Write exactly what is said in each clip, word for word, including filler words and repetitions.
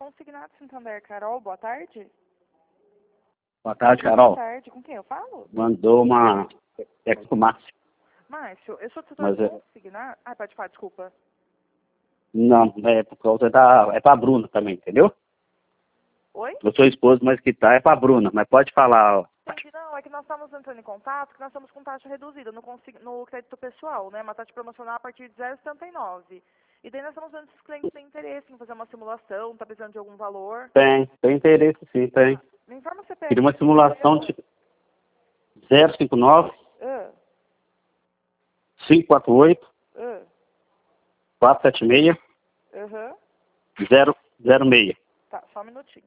Consignado Santander, Carol, boa tarde. Boa tarde, Carol. Boa tarde, com quem eu falo? Mandou uma... É com o Márcio. Márcio, eu sou tutor Mas de é- consignado. Ah, pode falar, desculpa. Não, é por causa da... É pra Bruna também, entendeu? Oi? Eu sou esposo, mas que tá é pra Bruna. Mas pode falar, ó. Entendi, não, é que nós estamos entrando em contato, que nós estamos com taxa reduzida no, consi- no crédito pessoal, né? Uma taxa promocional a partir de zero vírgula setenta e nove. E daí nós estamos vendo se os clientes têm interesse em fazer uma simulação, tá precisando de algum valor. Tem, tem interesse sim, tem. Me informa o C P F. Queria uma simulação de zero cinco nove, Ah, cinco quatro oito, ah, quatro sete seis, aham. zero zero seis. Tá, só um minutinho.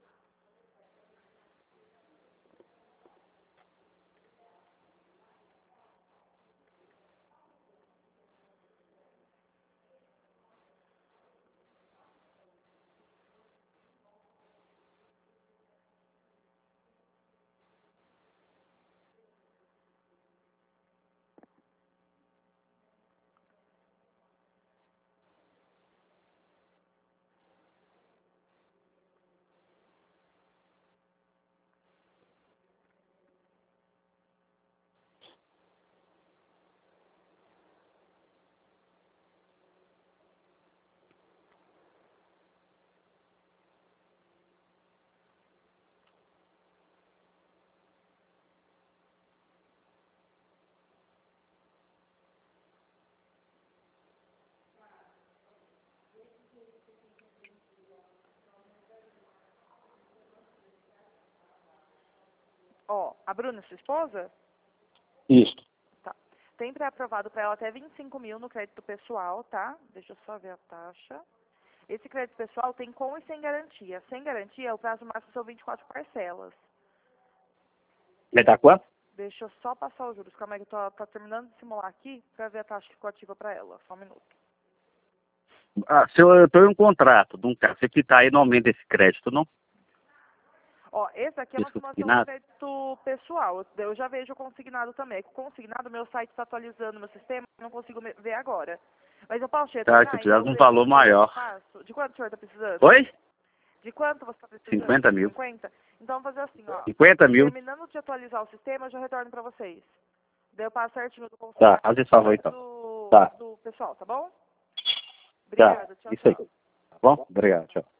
Ó, a Bruna, sua esposa? Isso. Tá. Tem pré-aprovado para ela até vinte e cinco mil no crédito pessoal, tá? Deixa eu só ver a taxa. Esse crédito pessoal tem com e sem garantia. Sem garantia, o prazo máximo são vinte e quatro parcelas. Vai dar quanto? Deixa eu só passar os juros. Calma aí, que eu tô, tô terminando de simular aqui para ver a taxa que ficou ativa para ela. Só um minuto. Ah, se eu, eu tô em um contrato de um cara, você que tá aí, não aumenta esse crédito, não? Ó, esse aqui é uma Esse simulação do consignado? crédito pessoal. Eu, eu já vejo o consignado também. O consignado, meu site está atualizando meu sistema, eu não consigo me- ver agora. Mas eu posso te Tá, se retornar, precisar então de um ver o valor que eu maior. faço. De quanto o senhor está precisando? Oi? De quanto você está precisando? cinquenta mil. cinquenta? Então vamos fazer assim, ó. cinquenta mil? Terminando de atualizar o sistema, eu já retorno para vocês. Daí eu passo certinho do Tá, consignado faz esse favor então. do, Tá, do pessoal, tá bom? tá. Obrigada, tchau, Isso aí. tchau. Tá bom? Obrigado, tchau.